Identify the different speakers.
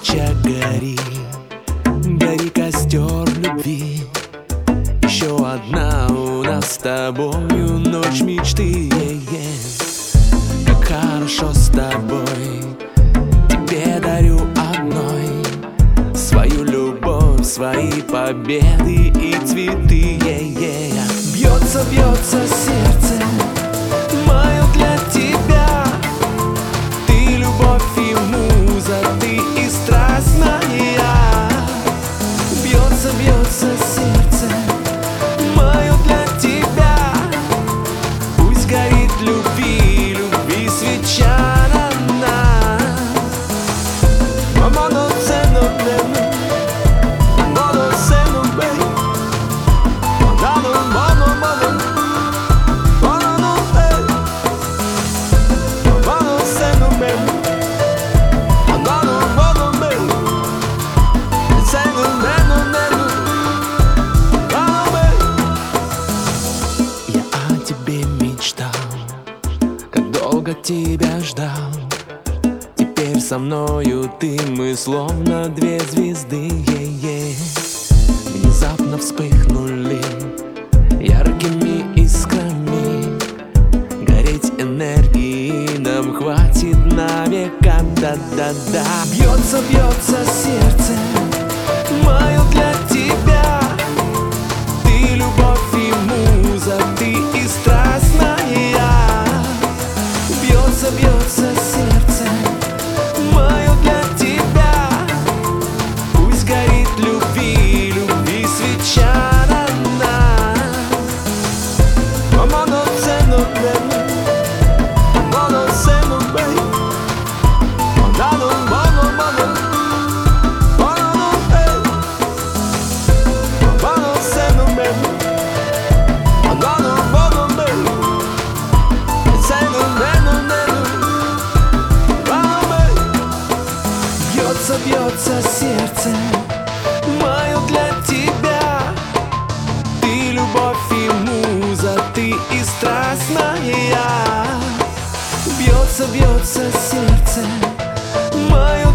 Speaker 1: свеча гори, гори костер любви. Еще одна у нас с тобою ночь мечты. Как хорошо с тобой, тебе дарю одной свою любовь, свои победы и цветы. Бьется, бьется сердце мое для тебя. Ты любовь и муза, ты и страсть моя. Бьется, бьется сердце мое для тебя. Пусть горит любви, любви свеча на нас. Мама, долго тебя ждал. Теперь со мною ты, мы словно две звезды. Внезапно вспыхнули яркими искрами. Гореть энергии нам хватит на века. Да-да-да. Бьется, бьется сердце мое для тебя. Ты любовь и муза, ты и страсть моя. Бьется, бьется сердце мое для тебя. Пусть горит любви, любви свеча на нас. Мама, no sé, no ven. Mama, no sé, no ven. Mano, mano, mano. Mano, no ven. Mama, no sé, no ven. Mano, mano, ven. Say no ven, no ven. Бьется, бьется сердце мое для тебя. Ты любовь и муза, ты и страсть моя. Бьется, бьется сердце мое